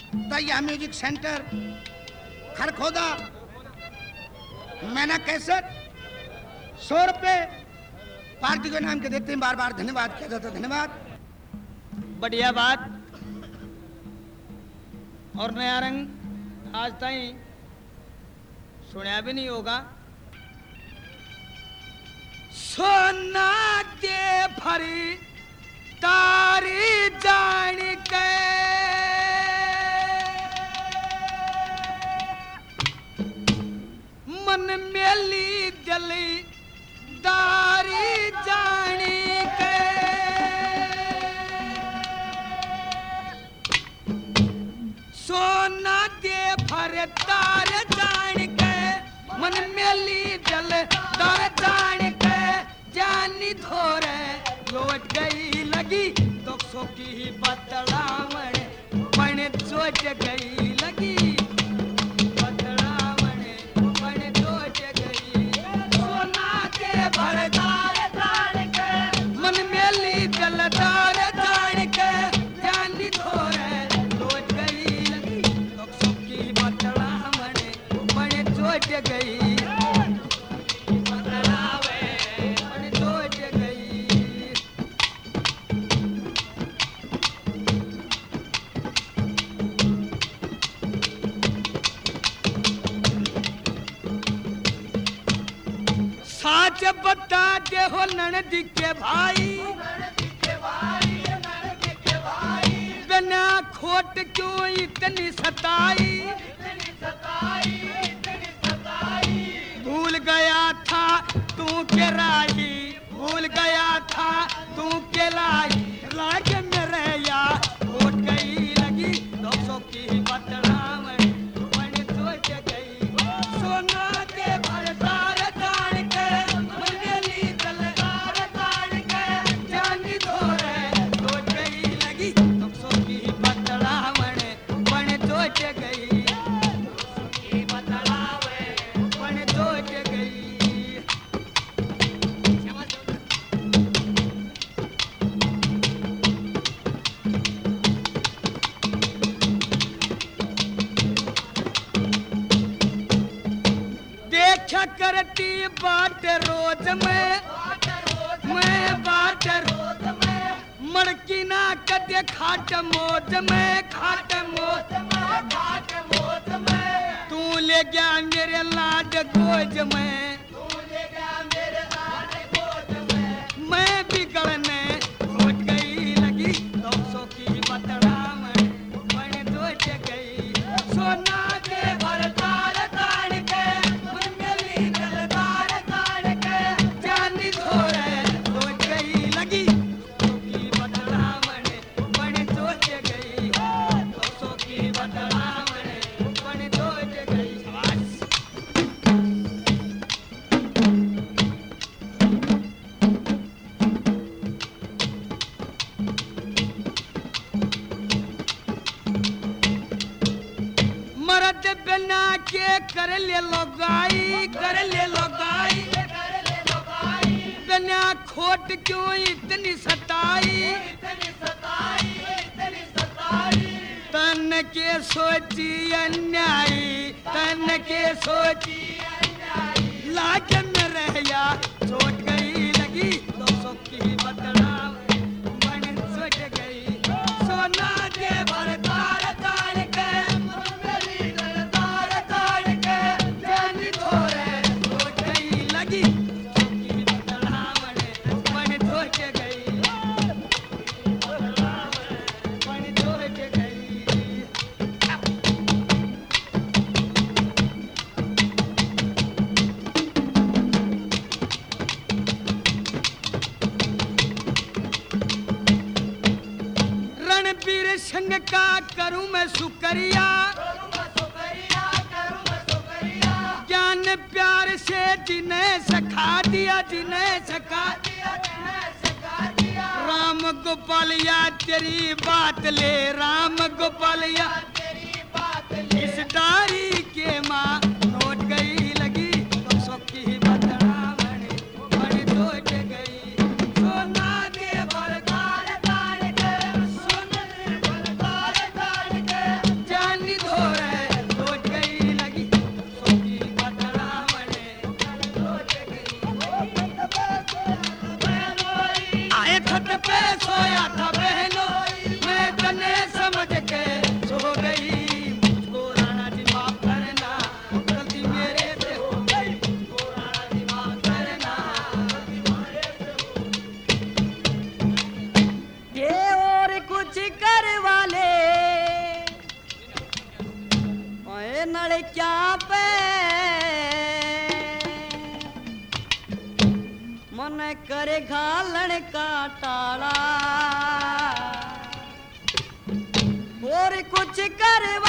दैया music centre Kharkhoda. मैंने cassette 100 रुपए पार्टी के नाम के देते हैं। बार बार धन्यवाद किया जाता। धन्यवाद। बढ़िया बात। और नया रंग आज ताई सुना भी नहीं होगा। सोना के भरी तारी जान के मन मेली जली दारी जानी के सोना दे भर तार जान के मन मेली जल दार जान के जानी थोरे लौट गई लगी 200 की बतलावण पण सोच गई लगी बतलावण पण सोच गई सोना के भरदार जान के मन मेली जलदार जान के जानी थोरे लौट गई लगी 200 की बतलावण पण सोच गई साच बता दे हो ननद के भाई बिना खोट क्यों इतनी सताई भूल गया था तू के राही भूल गया था तू के लाई लाग मेरे या खोट गई लगी 200 की बतलावण पण सोच गई सोना के भरदार जान के मनली दलदार जान के जानी थोरे सोच गई लगी 200 की बतलावण पण सोच गई की बतलावण पण सोच गई। देखा करती बाट रोज में बाट रोज में मड़की ना कदे खाट मोज में खाट मोज में तू ले गया मेरे लाड गोज में मैं बिगड़ने उठ गई लगी 200 की बतलावण पण सोच गई सोना के भरदार जान के मन मेली दलदार जान के जानी थोरे सोच गई लगी 200 की बतलावण पण सोच गई 200 की बतलावण पण सोच गई। मरद बिना के कर ले लगाई बिना खोट क्यों इतनी सताई तन के सोची अन्यायी तन के सोची लाग में रहया सोच गई लगी 200 की बतलावण पण सोच गई सोना के भरदार जान के मनली दलदार जान के जानी थोरे सोच गई लगी 200 की बतलावण पण सोच गई बतलावण पण सोच गई। रणबीर सिंह का करूं मैं शुक्रिया ज्ञान प्यार से जिन्हें सिखा दिया राम गोपालिया तेरी बात ले राम गोपालिया इस डारी के माँ लौट गई लगी 200 की बतलावण पण सोच गई सोना के भरदार जान के सोना के भरदार जान के लड़किया पे मन करे घालन का टाला और कुछ करवा